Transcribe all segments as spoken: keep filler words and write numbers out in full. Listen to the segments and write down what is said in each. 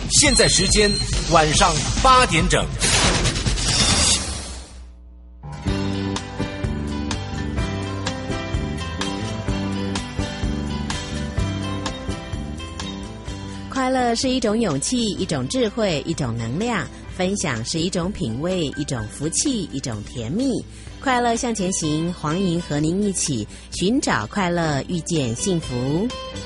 现在时间晚上八点整。 快乐是一种勇气，一种智慧，一种能量；分享是一种品味，一种福气，一种甜蜜。快乐向前行，黄莹和您一起寻找快乐，遇见幸福。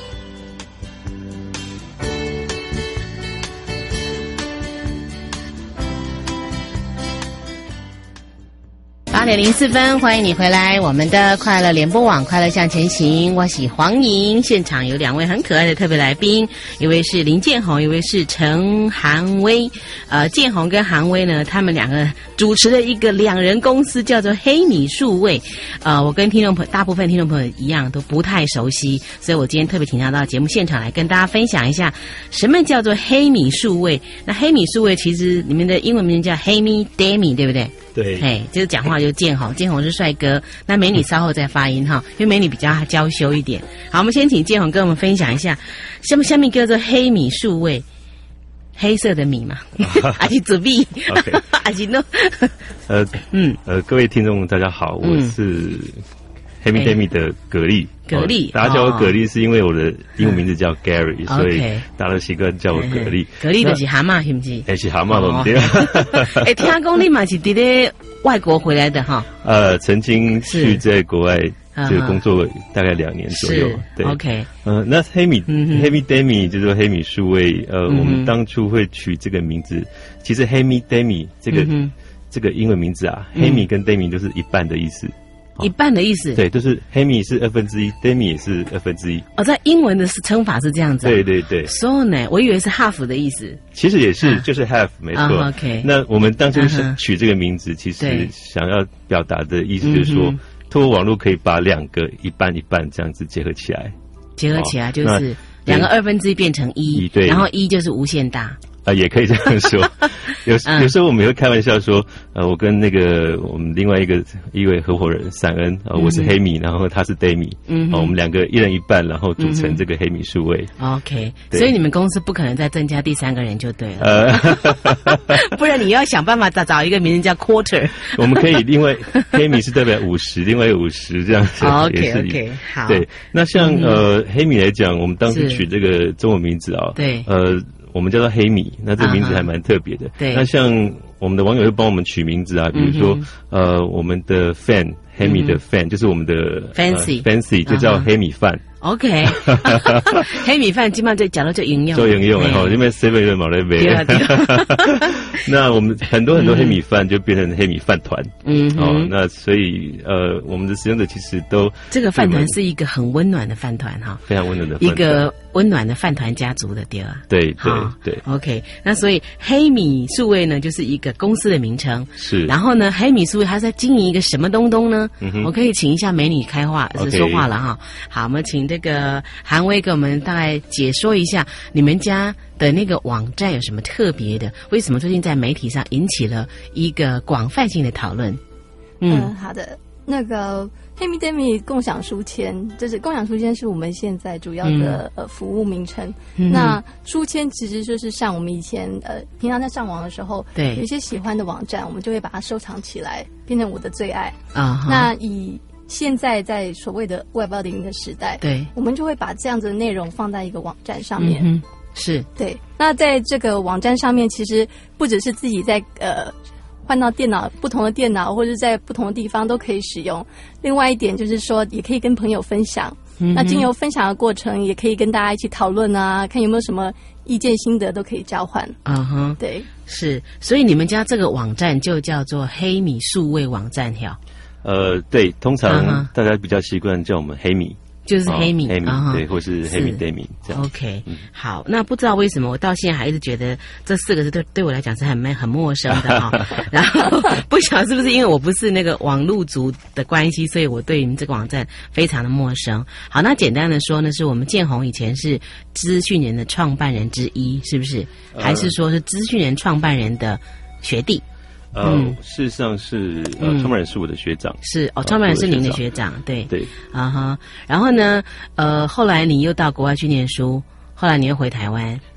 八点零四分，欢迎你回来，我们的快乐联播网，快乐向前行，我是黄莹。现场有两位很可爱的特别来宾，一位是林建宏，一位是陈韩威。呃，建宏跟韩威呢，他们两个主持的一个两人公司叫做黑米数位。呃，我跟听众朋友大部分听众朋友一样都不太熟悉，所以我今天特别请他到节目现场来跟大家分享一下什么叫做黑米数位。那黑米数位其实里面的英文名叫黑米 Demi， 对不对？ 对， 嘿，就是讲话就建宏，建宏是帅哥。那美女稍后再发音哈，因为美女比较娇羞一点。好，我们先请建宏跟我们分享一下，什么下面叫做黑米数位，黑色的米嘛，还是紫米，还是呢？ 呃，嗯，呃，各位听众大家好，我是黑米 Demi 的蛤蜊。 蛤蜊， 大家叫我蛤蜊是因为我的英文名字叫 Gary， 所以大家都习惯叫我蛤蜊。 蛤蜊就是蛤蟆，是不是？ 哎，是蛤蟆咯，对。 哎，听讲你嘛是伫咧外国回来的哈？ 呃，曾经去在国外就工作大概两年左右。对 ，OK。 呃，那黑米黑米 Demi 就是黑米数位。呃，我们当初会取这个名字，其实黑米 Demi 这个这个英文名字啊，黑米跟 Demi 都是一半的意思。 一半的意思， 对，就是黑米是二分之一 ，Demi 也是二分之一。 哦，在英文的称法是这样子、啊。 对对对。 So 呢，我以为是 half 的意思。 其实也是，啊、就是 half 没错。 Uh, OK。 那我们当初是取这个名字，其实想要表达的意思就是说，嗯、透过网络可以把两个一半一半这样子结合起来。 结合起来就是两个二分之一变成一，对，然后一就是无限大。 啊，也可以这样说。有有时候我们也会开玩笑说，呃，我跟那个我们另外一个一位合伙人闪恩，呃，我是黑米，然后他是 Demi， 嗯、呃，我们两个一人一半，然后组成这个黑米数位。 OK， 所以你们公司不可能再增加第三个人就对了，呃，不然你要想办法找找一个名字叫 Quarter。 我们可以另外黑米是代表五十，另外五十这样子。 OK OK， 好。 对，那像、嗯、呃黑米来讲，我们当时取这个中文名字啊， 对， 呃。我们叫做黑米，那这个名字还蛮特别的。Uh-huh, 对，那像我们的网友会帮我们取名字啊，比如说、嗯、呃，我们的 fan 黑米的 fan、嗯、就是我们的 fancy、 呃、fancy 就叫黑米饭。 OK， 黑米饭基本上就讲到就营养， 就营养哈，因为 seven 的毛来买。那我们很多很多黑米饭就变成黑米饭团，嗯，哦，那所以呃，我们的使用者其实都这个饭团是一个很温暖的饭团哈， 非常温暖的饭团， 一个温暖的饭团家族的对吧？ 对对对 ，OK， 那所以黑米数位呢就是一个公司的名称， 是， 然后呢黑米数位它在经营一个什么东东呢？嗯、我可以请一下美女开话是说话了哈，好，我们请这个韩威给我们大概解说一下你们家的那个网站有什么特别的？为什么最近在媒体上引起了一个广泛性的讨论？ 嗯，呃、好的，那个黑米 Demi 共享书签，就是共享书签是我们现在主要的、嗯、呃服务名称。嗯、那书签其实就是像我们以前呃平常在上网的时候， 对， 有一些喜欢的网站，我们就会把它收藏起来，变成我的最爱啊。 那以现在在所谓的 Web 二点零 的时代， 对， 我们就会把这样子的内容放在一个网站上面。 嗯、是， 对。那在这个网站上面，其实不只是自己在呃换到电脑不同的电脑，或者在不同的地方都可以使用。另外一点就是说，也可以跟朋友分享。嗯、那经由分享的过程，也可以跟大家一起讨论啊，看有没有什么意见心得都可以交换。 嗯哼， 对， 是。所以你们家这个网站就叫做黑米数位网站条。 呃，对，通常大家比较习惯叫我们黑米， 就是黑米， 哦、黑米、 uh-huh, 对，或是黑米 Demi 这样。 OK，、嗯、好，那不知道为什么我到现在还一直觉得这四个字对对我来讲是很很陌生的哈、哦。然后不晓得是不是因为我不是那个网路族的关系，所以我对你们这个网站非常的陌生。好，那简单的说呢，是我们建宏以前是资讯人的创办人之一，是不是？还是说是资讯人创办人的学弟？ 呃、嗯，事实上是呃，创办人是我的学长， 是哦，创办人是您的学长，对对啊哈。然后呢，呃，后来你又到国外去念书，后来你又回台湾，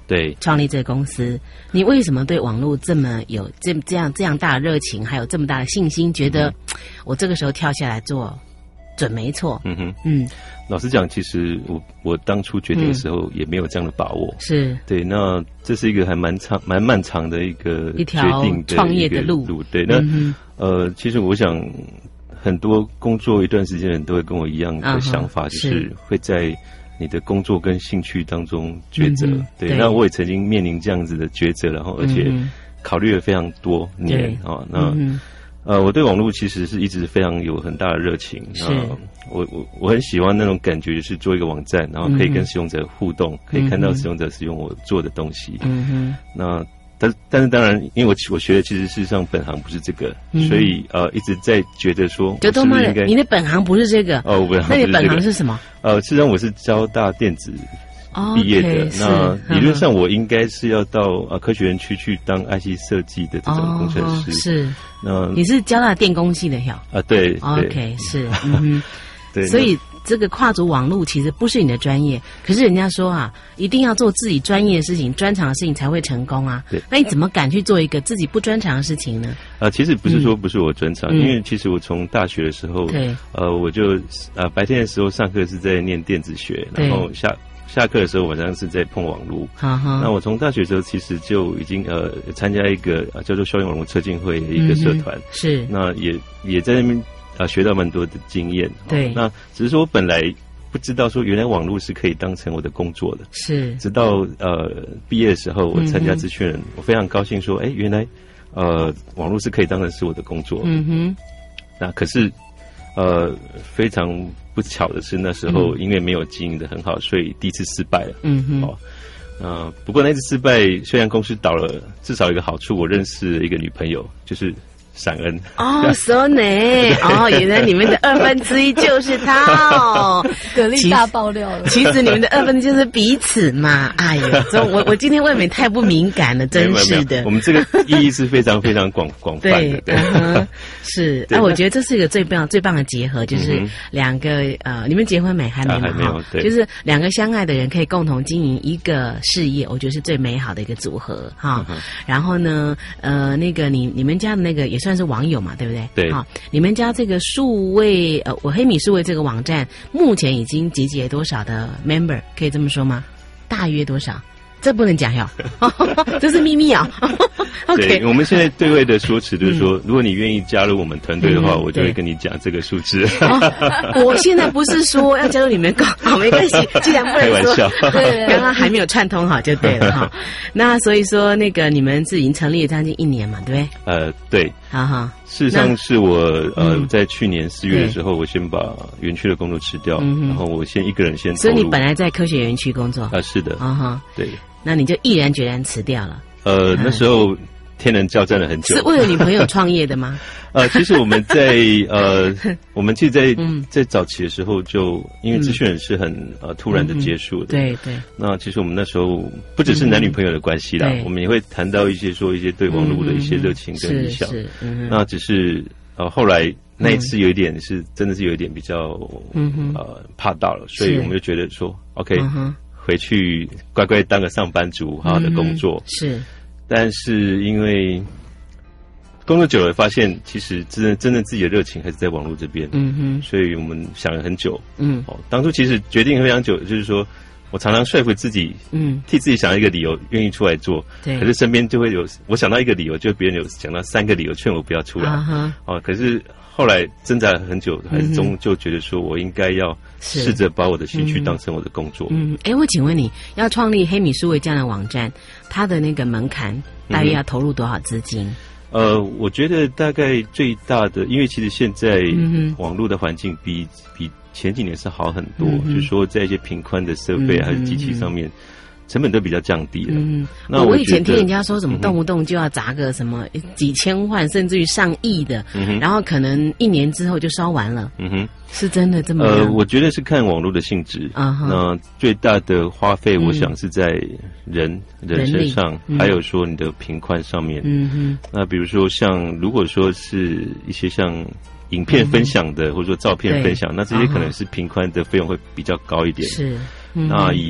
对， 创立这个公司。你为什么对网络这么有这这样这样大的热情，还有这么大的信心？觉得、嗯、我这个时候跳下来做，准没错。 嗯哼，嗯，老实讲，其实我我当初决定的时候也没有这样的把握。 是， 对，那这是一个还蛮长、蛮漫长的一个一条创业的路。 路对，那、嗯、呃，其实我想。很多工作一段时间的人都会跟我一样的想法， uh-huh, 就是会在你的工作跟兴趣当中抉择、嗯。对，那我也曾经面临这样子的抉择，然后而且考虑了非常多年啊、哦。那、嗯、呃，我对网络其实是一直非常有很大的热情。那我我我很喜欢那种感觉，就是做一个网站，然后可以跟使用者互动，嗯、可以看到使用者使用我做的东西。嗯哼，那。但但是当然，因为我我学的其实事实上本行不是这个，嗯、所以呃一直在觉得说， 就多么的，你的本行不是这个哦，我本行不是这个， 那你本行是什么？ 呃，事实上我是交大电子毕业的， okay, 那理论上我应该是要到呃科学园区去当 I C 设计的这种工程师。哦、是， 那你是交大电工系的呀？ 啊，对, 对 ，OK， 是，嗯哼，对，所以。这个跨足网络其实不是你的专业，可是人家说啊，一定要做自己专业的事情、专长的事情才会成功啊。对，那你怎么敢去做一个自己不专长的事情呢？ 呃，其实不是说不是我专长，嗯、因为其实我从大学的时候，对，呃，我就呃白天的时候上课是在念电子学，然后下下课的时候晚上是在碰网络。好好，那我从大学的时候其实就已经呃参加一个、呃、叫做校园网络策进会的一个社团、嗯，是，那也也在那边。啊，学到蛮多的经验。对、哦，那只是说我本来不知道说原来网络是可以当成我的工作的。是，直到呃毕业的时候，我参加资讯人、嗯，我非常高兴说，哎，原来呃网络是可以当成是我的工作。嗯哼。那可是呃非常不巧的是，那时候因为没有经营的很好，所以第一次失败了。嗯哼。哦，呃，不过那次失败虽然公司倒了，至少有一个好处，我认识了一个女朋友，就是。闪恩哦，so nice 哦，原来你们的二分之一就是他哦， 蛤蜊大爆料了。 其实你们的二分之一就是彼此嘛。哎呀，这我我今天未免太不敏感了，真是的。 我们这个意义是非常非常广广泛的。对， 嗯、是。哎、啊，我觉得这是一个最棒最棒的结合，就是两个、嗯、呃，你们结婚没？还没有、啊、还没有。对，就是两个相爱的人可以共同经营一个事业，我觉得是最美好的一个组合哈、嗯。然后呢，呃，那个你你们家的那个也是。算是网友嘛，对不对？对。好，你们家这个数位呃，我黑米数位这个网站，目前已经集结多少的 member？ 可以这么说吗？大约多少？这不能讲哟，这是秘密啊。 对，我们现在对外的说辞就是说，嗯、如果你愿意加入我们团队的话，嗯、我就会跟你讲这个数字。 哦、我现在不是说要加入你们，好，没关系，既然不能说，开玩笑，对，刚刚还没有串通好就对了哈。那所以说，那个你们是已经成立了将近一年嘛，对不对？呃， 对。 好好， 事实上是我呃、嗯、在去年四月的时候，我先把园区的工作辞掉，嗯、然后我先一个人先投入。 所以你本来在科学园区工作啊？是的。啊哈，对。 那你就毅然决然辞掉了。 呃，那时候天人交战了很久。 是为了女朋友创业的吗？ 呃，其实我们在呃，我们其实在、嗯、在早期的时候就，因为资讯人是很呃突然的结束的。嗯、对对。那其实我们那时候不只是男女朋友的关系啦，嗯、我们也会谈到一些说一些对网络的一些热情跟理想。嗯、是是。嗯、那只是呃后来那一次有一点是、嗯、真的是有一点比较嗯呃怕到了，所以我们就觉得说 OK。嗯回去乖乖当个上班族，好好的工作、嗯、是，但是因为工作久了，发现其实真的真的自己的热情还是在网络这边，嗯哼，所以我们想了很久，嗯，哦，当初其实决定非常久，就是说我常常说服自己，嗯，替自己想一个理由，愿意出来做，对，可是身边就会有我想到一个理由，就别人有想到三个理由劝我不要出来，啊哈，哦，可是后来挣扎了很久，还是终就觉得说我应该要试着把我的兴趣当成我的工作。 嗯，哎、嗯，我请问你要创立黑米数位这样的网站，它的那个门槛大约要投入多少资金？ 嗯、呃，我觉得大概最大的，因为其实现在网络的环境比比前几年是好很多，嗯、就是说在一些频宽的设备还是机器上面。嗯嗯成本都比较降低了。嗯，那 我, 我以前听人家说什么动不动就要砸个什么几千万，甚至于上亿的，嗯、然后可能一年之后就烧完了。嗯哼，是真的这么样？ 呃，我觉得是看网络的性质。啊、uh-huh, 那最大的花费，我想是在人、嗯、人身上，嗯、还有说你的频宽上面。嗯哼，那比如说像如果说是一些像影片分享的，嗯、或者说照片分享，那这些可能是频宽的费用会比较高一点。是，嗯、那以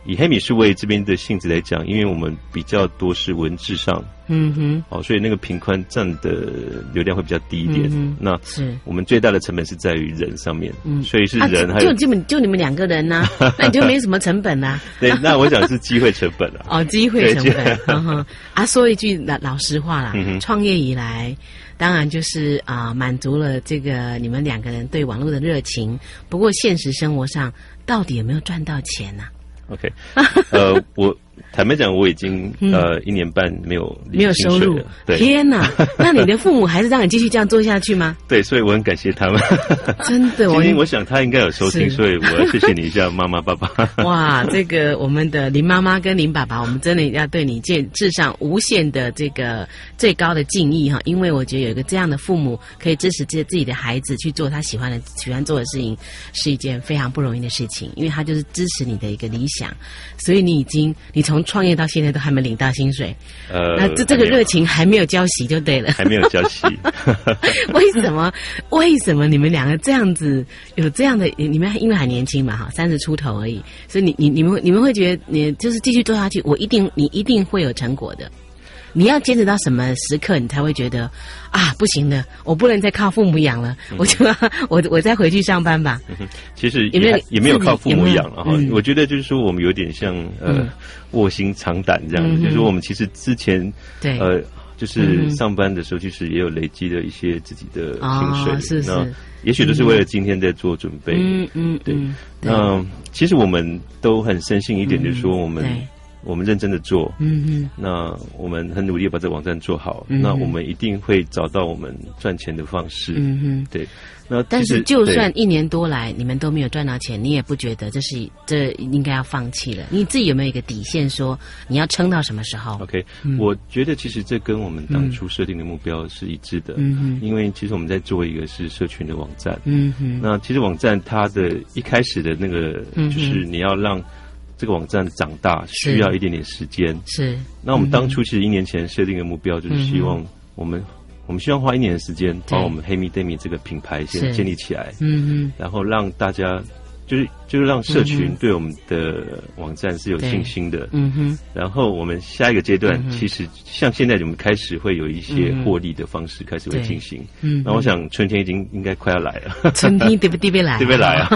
以黑米数位这边的性质来讲，因为我们比较多是文字上， 嗯哼， 好、哦，所以那个频宽占的流量会比较低一点。 嗯、 那是我们最大的成本是在于人上面，嗯，所以是人啊、 还有就基本就你们两个人呐、啊，那你就没什么成本呐、啊。 对，那我讲是机会成本啊。 哦，机会成本。嗯哼，啊，说一句老老实话啦，嗯、创业以来。当然就是啊、呃，满足了这个你们两个人对网络的热情。不过现实生活上，到底有没有赚到钱呢、 啊、？OK， 呃，我坦白讲，我已经呃一年半没有没有收入。 对， 天哪！那你的父母还是让你继续这样做下去吗？ 对，所以我很感谢他们。 真的， 今天我想他应该有收听，所以我要谢谢你一下，妈妈爸爸。 哇，这个我们的林妈妈跟林爸爸，我们真的要对你致上无限的这个最高的敬意哈！因为我觉得有一个这样的父母，可以支持自自己的孩子去做他喜欢的、喜欢做的事情，是一件非常不容易的事情。因为他就是支持你的一个理想，所以你已经你从创业到现在都还没领到薪水，呃，那这这个热情还没有浇熄就对了， 还没有浇熄。 为什么？为什么你们两个这样子有这样的？你们因为还年轻嘛，哈，三十出头而已，所以你你你们你们会觉得你就是继续做下去，我一定你一定会有成果的。你要坚持到什么时刻，你才会觉得啊，不行了，我不能再靠父母养了，嗯、我就我我再回去上班吧。 嗯、其实也没有也没有靠父母养了哈、嗯。我觉得就是说，我们有点像呃、嗯、卧薪尝胆这样子，嗯、就是说我们其实之前对呃就是上班的时候，其实也有累积了一些自己的薪水， 哦、是是， 那也许都是为了今天在做准备。 嗯嗯， 对。那其实我们都很深信一点，就是说我们。我们认真的做，嗯嗯，那我们很努力把这个网站做好，嗯、那我们一定会找到我们赚钱的方式，嗯哼，对。那但是就算一年多来你们都没有赚到钱，你也不觉得这是这应该要放弃了？你自己有没有一个底线，说你要撑到什么时候 ？OK，、嗯、我觉得其实这跟我们当初设定的目标是一致的，嗯哼，因为其实我们在做一个是社群的网站，嗯哼，那其实网站它的一开始的那个就是你要让。这个网站长大需要一点点时间，是。那我们当初其实一年前设定的目标就是希望我们、嗯、我们希望花一年的时间把我们黑米 Demi 这个品牌先建立起来，嗯嗯，然后让大家就是就是让社群对我们的网站是有信心的，嗯哼。然后我们下一个阶段，其实像现在我们开始会有一些获利的方式开始会进行，嗯。那我想春天已经应该快要来了， 春天对不对？对来， 对不来啊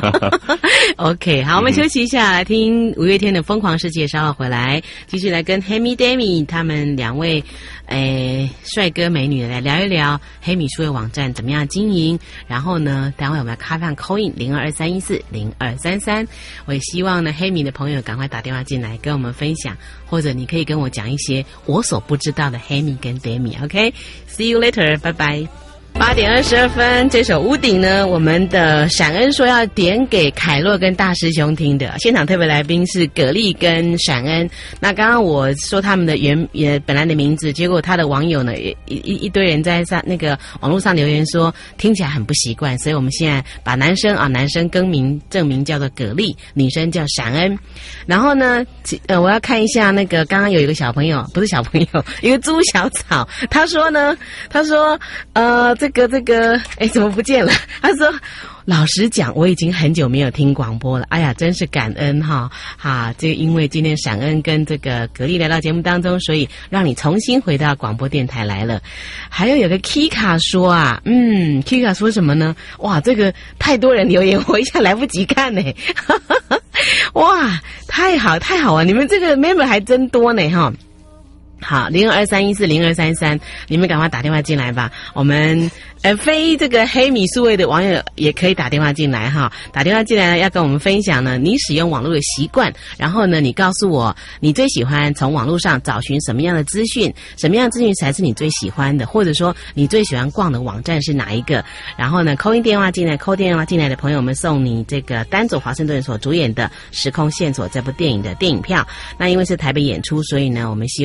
？OK， 好，我们休息一下，来听五月天的《疯狂世界》，稍后回来继续来跟黑米 Demi 他们两位诶帅哥美女来聊一聊黑米数位网站怎么样经营。然后呢，待会我们要开放 call in 零二二三一四零二三三。我也希望呢，黑米的朋友赶快打电话进来跟我们分享，或者你可以跟我讲一些我所不知道的黑米跟 Demi。OK，see you later， 拜拜。八点二十二分，这首《屋顶》呢，我们的闪恩说要点给凯洛跟大师兄听的。现场特别来宾是葛丽跟闪恩。那刚刚我说他们的原也本来的名字，结果他的网友呢，一一一堆人在上那个网络上留言说听起来很不习惯，所以我们现在把男生啊男生更名正名叫做葛丽，女生叫闪恩。然后呢，呃，我要看一下那个刚刚有一个小朋友，不是小朋友，一个朱小草，他说呢，他说呃这。这个这个，哎，怎么不见了？他说：“老实讲，我已经很久没有听广播了。哎呀，真是感恩哈！哈，这因为今天闪恩跟这个格力来到节目当中，所以让你重新回到广播电台来了。还有有个 Kika 说啊，嗯 ，Kika 说什么呢？哇，这个太多人留言，我一下来不及看呢。哇，太好太好啊！你们这个 member 还真多呢哈。”好，零二三一四零二三三，你们赶快打电话进来吧。我们呃非这个黑米数位的网友也可以打电话进来哈。打电话进来要跟我们分享呢，你使用网络的习惯，然后呢，你告诉我你最喜欢从网络上找寻什么样的资讯，什么样的资讯才是你最喜欢的，或者说你最喜欢逛的网站是哪一个？然后呢 ，call in 电话进来 ，call 电话进来的朋友们送你这个丹佐华盛顿所主演的《时空线索》这部电影的电影票。那因为是台北演出，所以呢，我们希望是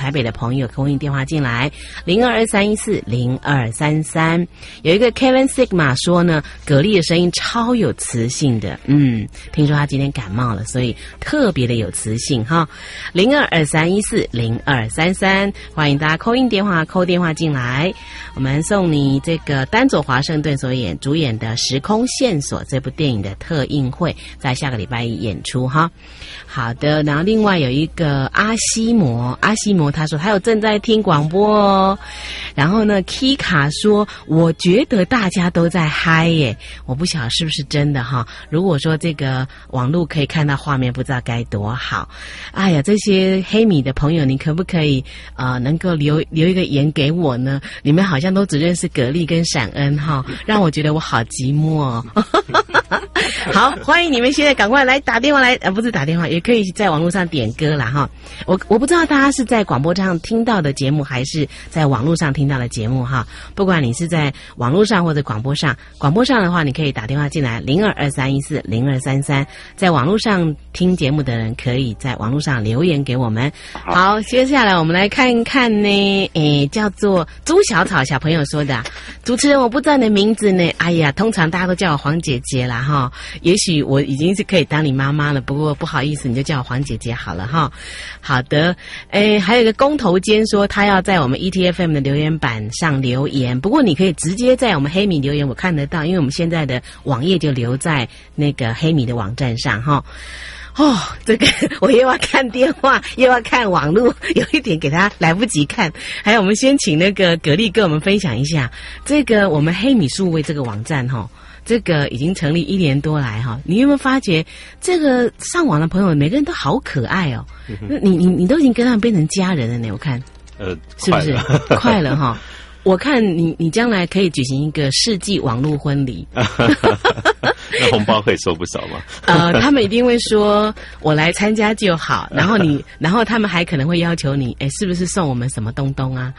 台北的朋友空运电话进来零二二三一四零二三三。有一个 Kevin Sigma 说呢，蛤蜊的声音超有磁性的，嗯，听说他今天感冒了，所以特别的有磁性哈。零二二三一四零二三三，欢迎大家扣印电话扣电话进来，我们送你这个丹佐华盛顿所演主演的《时空线索》这部电影的特映会，在下个礼拜一演出哈。好的，然后另外有一个阿西摩，阿西摩他说他有正在听广播哦。然后呢 Kika 说我觉得大家都在嗨耶，我不晓得是不是真的哈。如果说这个网络可以看到画面，不知道该多好。哎呀，这些黑米的朋友，你可不可以呃能够留留一个言给我呢？你们好像都只认识蛤蜊跟闪恩哈，让我觉得我好寂寞哦。好，欢迎你们现在赶快来打电话来，呃，不是打电话，也可以在网络上点歌啦哈。我我不知道大家是在广播上听到的节目，还是在网络上听到的节目哈。不管你是在网络上或者广播上，广播上的话，你可以打电话进来零二二三一四零二三三。在网络上听节目的人，可以在网络上留言给我们。好，接下来我们来看看呢，诶，叫做朱小草小朋友说的，主持人我不知道你的名字呢，哎呀，通常大家都叫我黄姐姐啦哈。也许我已经是可以当你妈妈了，不过不好意思，你就叫我黄姐姐好了哈。好的，诶，还有一个工头坚说他要在我们 E T F M 的留言板上留言，不过你可以直接在我们黑米留言，我看得到，因为我们现在的网页就留在那个黑米的网站上哈。哦，这个我又要看电话，又要看网络，有一点给他来不及看。还有，我们先请那个蛤蜊跟我们分享一下这个我们黑米数位这个网站哈。这个已经成立一年多来哈，你有没有发觉这个上网的朋友每个人都好可爱哦？那、嗯、你你你都已经跟他们变成家人了呢？我看，呃，是不是快了哈？我看你你将来可以举行一个世纪网络婚礼， 那红包可以收不少吗？ 呃，他们一定会说我来参加就好，然后你，然后他们还可能会要求你，哎，是不是送我们什么东东啊？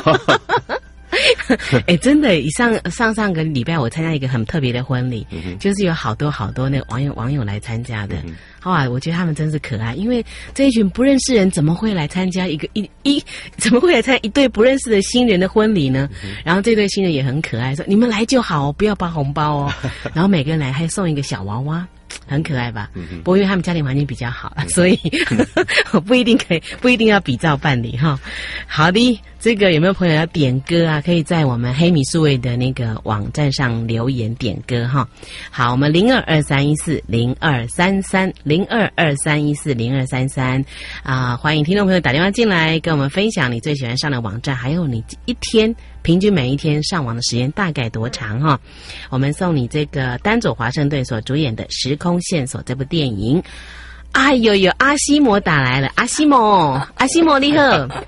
哎，真的，上上上个礼拜我参加一个很特别的婚礼，嗯、就是有好多好多那个网友网友来参加的。嗯、哇，我觉得他们真是可爱，因为这一群不认识人怎么会来参加一个一一怎么会来参加一对不认识的新人的婚礼呢？嗯、然后这对新人也很可爱，说你们来就好，不要包红包哦。然后每个人来还送一个小娃娃。很可爱吧？嗯、不过因为他们家庭环境比较好，嗯、所以我不一定可以，不一定要比照办理哈。好的，这个有没有朋友要点歌啊？可以在我们黑米数位的那个网站上留言点歌哈。好，我们零二二三一四零二三三零二二三一四零二三三啊，欢迎听众朋友打电话进来跟我们分享你最喜欢上的网站，还有你一天平均每一天上网的时间大概多长哈？我们送你这个丹佐华盛顿所主演的《时空线索》这部电影。哎呦呦，阿西摩打来了，阿西摩，阿西摩你好。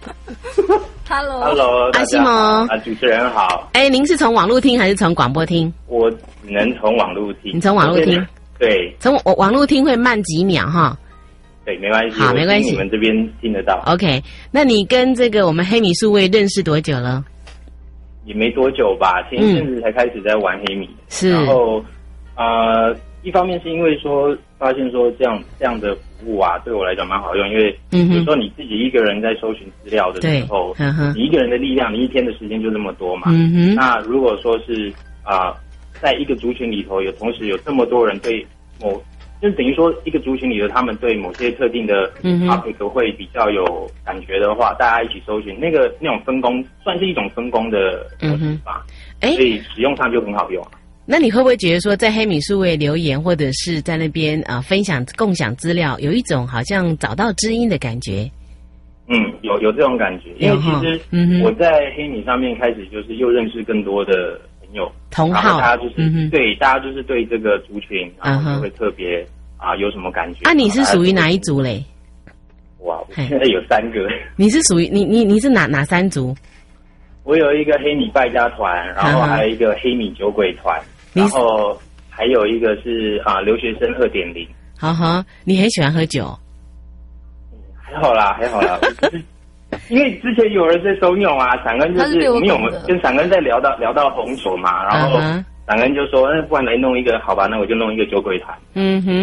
Hello， Hello， 阿西摩啊，主持人好。 哎，您是从网络听还是从广播听？ 我只能从网络听。 你从网络听？ 对， 从我网络听会慢几秒哈。 对，没关系， 好，没关系， 你们这边听得到。 OK， 那你跟这个我们黑米数位认识多久了？ 也没多久吧，前一阵子才开始在玩黑米。 是、嗯。 然后，呃，一方面是因为说发现说这样这样的服务啊，对我来讲蛮好用，因为有时候你自己一个人在搜寻资料的时候，嗯、你一个人的力量，你一天的时间就这么多嘛。嗯哼。那如果说是啊、呃，在一个族群里头有同时有这么多人对某。就是等于说，一个族群里的他们对某些特定的 topic 会比较有感觉的话，嗯、大家一起搜寻，那个那种分工算是一种分工的模式吧。哎、嗯，所以使用上就很好用。 那你会不会觉得说，在黑米数位留言，或者是在那边啊、呃、分享共享资料，有一种好像找到知音的感觉？ 嗯，有有这种感觉，因为其实我在黑米上面开始就是又认识更多的朋友同好， 大家就是、嗯、对大家就是对这个族群，然后就会特别。啊，有什么感觉？ 啊，你是属于哪一族嘞？ 哇，我现在有三个。 你是属于你你你是哪哪三族？ 我有一个黑米败家团，然后还有一个黑米酒鬼团，然后还有一个是啊留学生二点零。 好好，你很喜欢喝酒？ 还好啦，还好啦。因为之前有人在收用啊，闪恩就是我们有跟闪恩在聊到聊到红酒嘛，然后。Uh-huh. 两个人就说：“那不然来弄一个，好吧？那我就弄一个酒鬼团。” 嗯哼，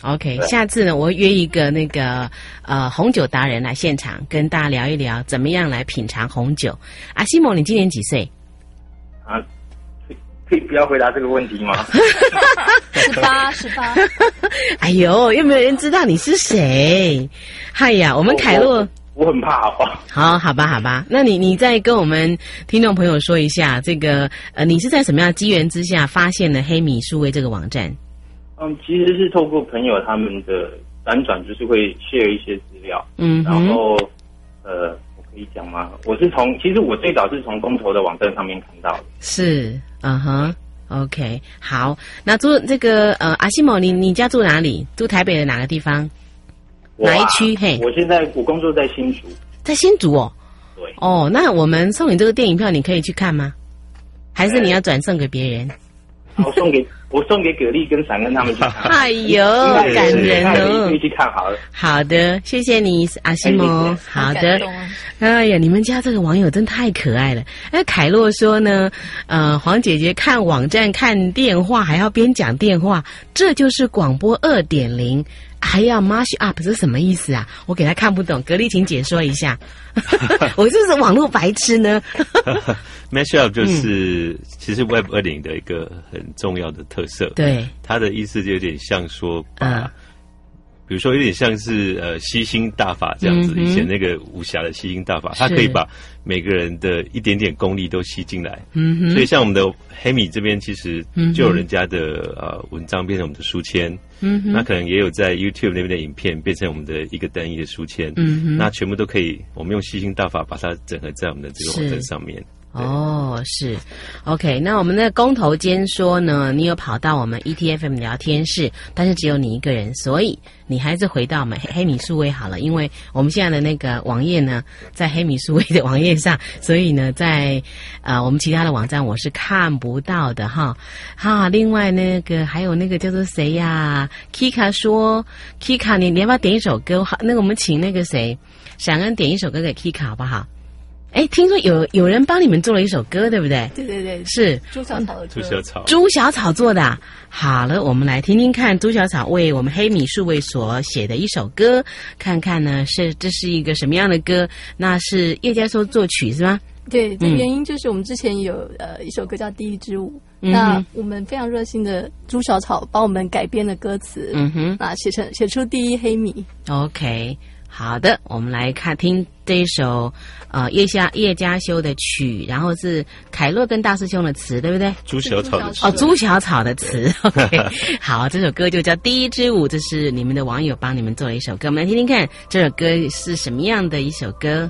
OK， 下次呢，我约一个那个呃红酒达人来现场，跟大家聊一聊怎么样来品尝红酒。阿西蒙，你今年几岁？ 啊，可以不要回答这个问题吗？ 十八，十八。 哎呦，又没有人知道你是谁？嗨呀，我们凯洛。 我, 我很怕，好不好？ 好，好吧，好吧。那你你再跟我们听众朋友说一下，这个呃，你是在什么样的机缘之下发现了黑米数位这个网站？ 嗯，其实是透过朋友他们的辗转，就是会 share 一些资料， 嗯， 然后呃，我可以讲吗？我是从，其实我最早是从公投的网站上面看到的。 是，嗯哼 ，OK， 好。那住这个呃，阿西某，你你家住哪里？住台北的哪个地方？ 啊、 哪一区？嘿， 我现在我工作在新竹， 在新竹哦。 对。 哦，那我们送你这个电影票，你可以去看吗？还是你要转送给别人？ 我送给我送给蛤蜊跟闪恩他们去看。 哎呦，感人哦！ 可以去看好了。 好的，谢谢你，阿西蒙。好的。哎呀，你们家这个网友真太可爱了。那凯洛说呢，呃，黄姐姐看网站看电话还要边讲电话，这就是广播 二点零。还要 mash up 是什么意思啊？我给他看不懂，格力请解说一下。我是不是网络白痴呢 ？mash up 就是、嗯、其实 Web 二点零的一个很重要的特色。 对， 它的意思就有点像说把， 嗯、 比如说有点像是呃吸星大法这样子，嗯、以前那个武侠的吸星大法，它可以把每个人的一点点功力都吸进来。嗯哼，所以像我们的黑米这边，其实就有人家的呃文章变成我们的书签。嗯哼，那可能也有在 YouTube 那边的影片变成我们的一个单一的书签。嗯哼，那全部都可以，我们用吸星大法把它整合在我们的这个网站上面。 哦，是 ，OK。那我们的公投间说呢，你有跑到我们 E T F M 聊天室，但是只有你一个人，所以你还是回到我们黑黑米数位好了，因为我们现在的那个网页呢，在黑米数位的网页上，所以呢，在呃我们其他的网站我是看不到的哈。哈，另外那个还有那个叫做谁呀 ？Kika 说 ，Kika 你你要不要点一首歌？好，那个我们请那个谁，闪恩点一首歌给 Kika 好不好？哎，听说有有人帮你们做了一首歌，对不对？ 对对对， 是朱小草的歌。 朱小草， 朱小草做的、啊。好了，我们来听听看朱小草为我们黑米数位所写的一首歌，看看呢是这是一个什么样的歌？那是叶嘉修作曲是吗？ 对，这原因就是我们之前有呃一首歌叫《第一支舞》，嗯、那我们非常热心的朱小草帮我们改编的歌词，嗯哼，啊写成写出第一黑米。OK。好的，我们来看听这一首呃叶家叶嘉修的曲，然后是凯洛跟大师兄的词，对不对？ 朱小草的词哦，朱小草的词。OK， 好，这首歌就叫《第一支舞》，这是你们的网友帮你们做了一首歌，我们来听听看这首歌是什么样的一首歌。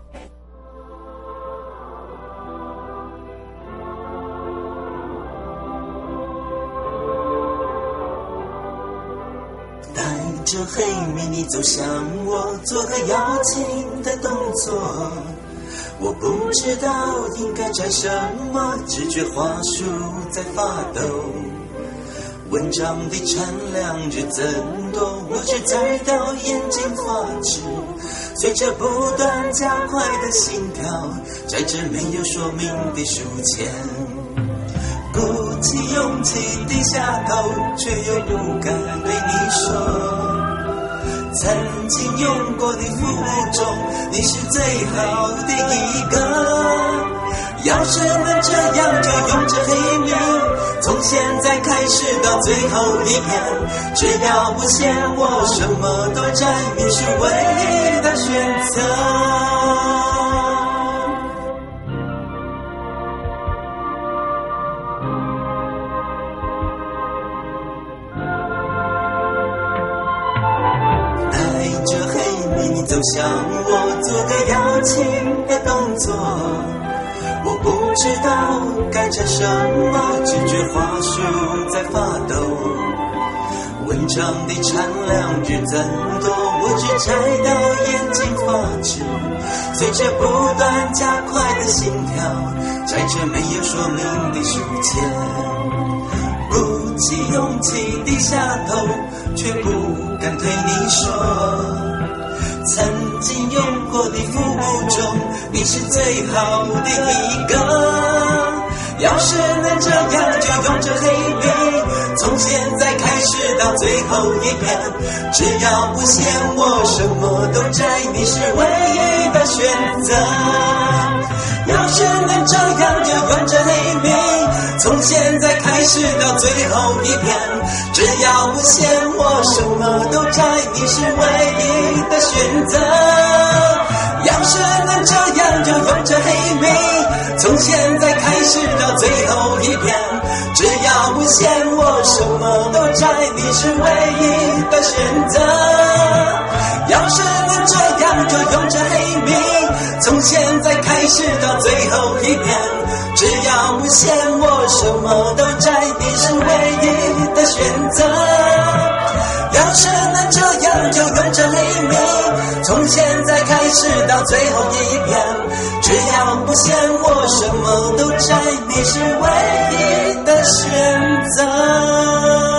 这黑米，你走向我，做个邀请的动作。我不知道应该摘什么，直觉话术在发抖。文章的产量日增多，我只摘到眼睛发直。随着不断加快的心跳，摘着没有说明的书签。鼓起勇气低下头，却又不敢对你说。曾经用过的服务中，你是最好的一个。要是能这样，就用这黑米，从现在开始到最后一天，只要不嫌我什么都摘，你是唯一的选择。走向我，做个邀请的动作。我不知道该摘什么，直觉话术在发抖。文章的产量日增多，我只摘到眼睛发直。随着不断加快的心跳，摘着没有说明的书签。鼓起勇气低下头，却不敢对你说。曾经用过的服务中，你是最好的一个。要是能这样，就用这黑米，从现在开始到最后一天。只要不嫌我什么都摘，你是唯一的选择。要是能这样就用这黑米，从现在开始到最后一天。只要不嫌我什么都摘，你是唯一的选择。要是能这样就用这黑米，从现在开始到最后一天。只要不嫌我什么都摘，你是唯一的选择。要是能这样就用这黑米，从现在开始到最后一天。只要不嫌我什么都摘，你是唯一的选择。要是能这样就用这黑米，从现在开始到最后一天。只要不嫌我什么都摘，你是唯一的选择。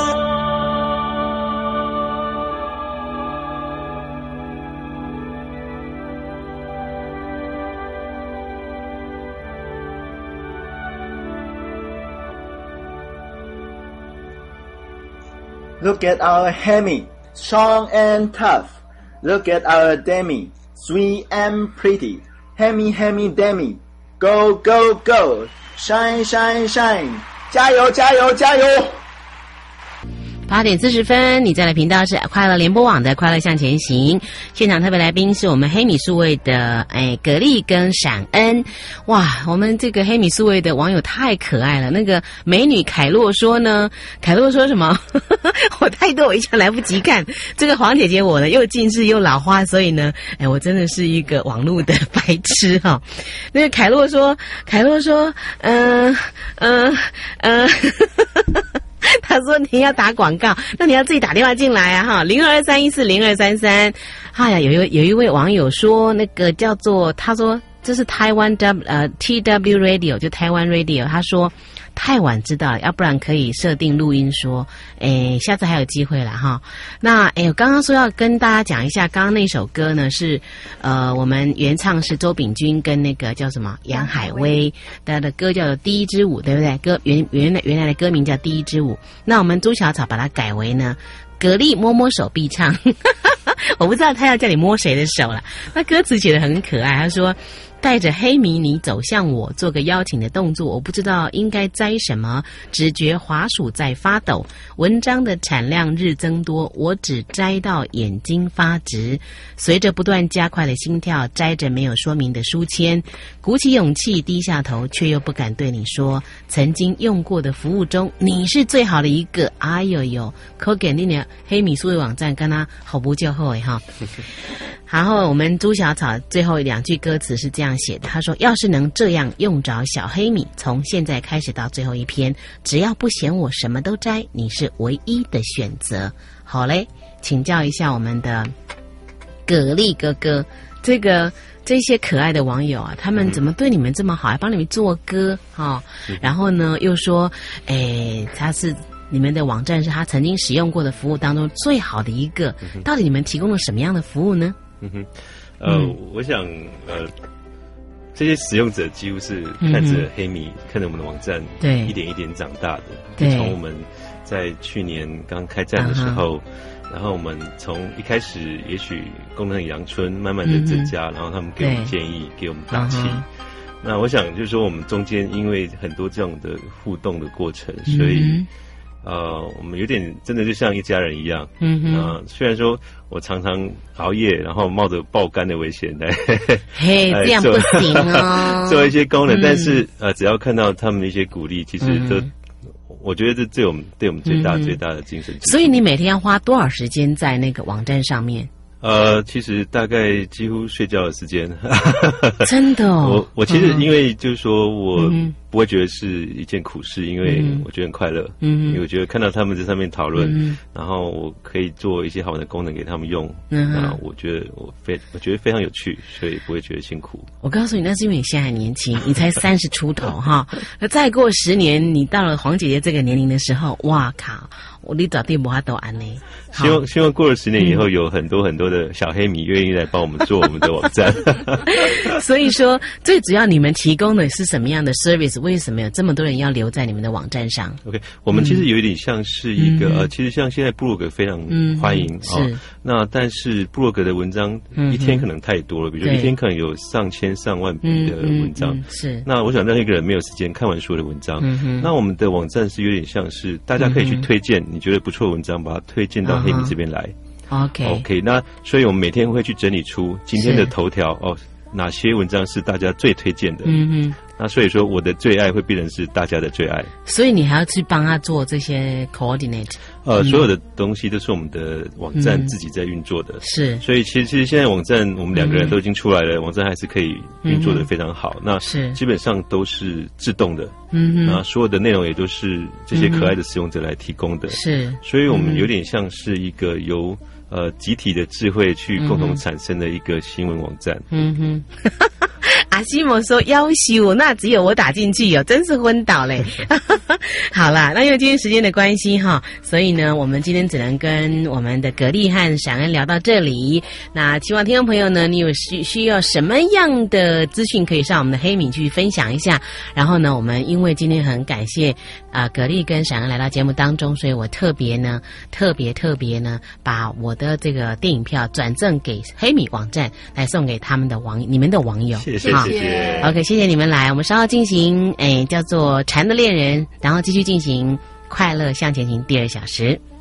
Look at our Hemi, strong and tough. Look at our Demi, sweet and pretty. Hemi, Hemi, Demi, go, go, go. Shine, shine, shine. 加油，加油，加油！ 八点四十分，你在的频道是快乐联播网的快乐向前行。现场特别来宾是我们黑米数位的哎蛤蜊跟闪恩。哇，我们这个黑米数位的网友太可爱了。那个美女凯洛说呢，凯洛说什么？我太多，我一下来不及看。这个黄姐姐我呢又近视又老花，所以呢，哎，我真的是一个网络的白痴哈、哦。那个凯洛说，凯洛说，嗯嗯嗯。他说你要打广告，那你要自己打电话进来啊哈，零二三一四零二三三。哎呀，有一有一位网友说那个叫做，他说这是台湾 W 呃 T W Radio 就台湾 Radio， 他说太晚知道了，要不然可以设定录音说，诶，下次还有机会了哈。那诶，我刚刚说要跟大家讲一下，刚刚那首歌呢是，呃，我们原唱是周秉钧跟那个叫什么杨海威，他的歌叫做《第一支舞》，对不对？歌原原来原来的歌名叫《第一支舞》，那我们朱小草把它改为呢，蛤蜊摸摸手臂唱，我不知道他要叫你摸谁的手了。那歌词写得很可爱，他说。带着黑迷你走向我，做个邀请的动作，我不知道应该摘什么，只觉滑鼠在发抖，文章的产量日增多，我只摘到眼睛发直，随着不断加快的心跳，摘着没有说明的书签，鼓起勇气低下头，却又不敢对你说，曾经用过的服务中，你是最好的一个。哎呦呦，可给你的黑米数位网站跟他好不叫后诶哈。然后我们朱小草最后两句歌词是这样写的，他说要是能这样用着小黑米，从现在开始到最后一篇，只要不嫌我什么都摘，你是唯一的选择。好嘞，请教一下我们的蛤蜊哥哥，这个这些可爱的网友啊，他们怎么对你们这么好，还帮你们做歌哈、哦？然后呢又说诶他是你们的网站是他曾经使用过的服务当中最好的一个，到底你们提供了什么样的服务呢？ 嗯哼，呃，嗯、我想，呃，这些使用者几乎是看着黑米，嗯、看着我们的网站，对，一点一点长大的。对，从我们在去年刚开站的时候，uh-huh. 然后我们从一开始也许功能很阳春，慢慢的增加，嗯、然后他们给我们建议，给我们打气。Uh-huh. 那我想就是说，我们中间因为很多这样的互动的过程，嗯、所以。呃，我们有点真的就像一家人一样。嗯哼。呃，虽然说我常常熬夜，然后冒着爆肝的危险来， 嘿，这样不行哦。 做一些功能，嗯、但是呃，只要看到他们的一些鼓励，其实都，嗯、我觉得这对我们对我们最大、嗯、最大的精神支持。 所以你每天要花多少时间在那个网站上面？ 呃，其实大概几乎睡觉的时间， 真的哦。 我我其实因为就是说我不会觉得是一件苦事，因为我觉得很快乐，嗯，因为我觉得看到他们在上面讨论，嗯、然后我可以做一些好玩的功能给他们用，嗯，那我觉得我非我觉得非常有趣，所以不会觉得辛苦。 我告诉你，那是因为你现在还年轻，你才三十出头哈。那再过十年，你到了黄姐姐这个年龄的时候，哇靠！我你早点不法都安呢。 希望希望过了十年以后，有很多很多的小黑米愿意来帮我们做我们的网站。 所以说，最主要你们提供的是什么样的 service？ 子？为什么有这么多人要留在你们的网站上 ？OK， 我们其实有一点像是一个、嗯、呃，其实像现在部落格非常欢迎啊、嗯哦，那但是部落格的文章一天可能太多了，嗯、比如说一天可能有上千上万笔的文章，嗯嗯嗯、是。那我想让一个人没有时间看完所有的文章，嗯、那我们的网站是有点像是大家可以去推荐你觉得不错的文章，把它推荐到黑米这边来。 OK OK， 那所以我们每天会去整理出今天的头条哦，哪些文章是大家最推荐的。嗯哼，那所以说我的最爱会变成是大家的最爱。 所以你还要去帮他做这些 coordinate。 呃，嗯、所有的东西都是我们的网站自己在运作的。是、嗯，所以其实其实现在网站我们两个人都已经出来了，嗯、网站还是可以运作的非常好。嗯、那是基本上都是自动的。嗯哼，那所有的内容也都是这些可爱的使用者来提供的。是，所以我们有点像是一个由呃集体的智慧去共同产生的一个新闻网站。嗯哼。 阿西莫说要修，那只有我打进去哦，真是昏倒嘞。好啦，那因为今天时间的关系哈，所以呢，我们今天只能跟我们的格力和闪恩聊到这里。那希望听众朋友呢，你有需需要什么样的资讯，可以上我们的黑米去分享一下。然后呢，我们因为今天很感谢啊、呃、格力跟闪恩来到节目当中，所以我特别呢，特别特别呢，把我的这个电影票转赠给黑米网站，来送给他们的网你们的网友。 谢谢。谢谢 OK， 谢谢你们来，我们稍后进行诶叫做《蝉的恋人》，然后继续进行《快乐向前行》第二小时。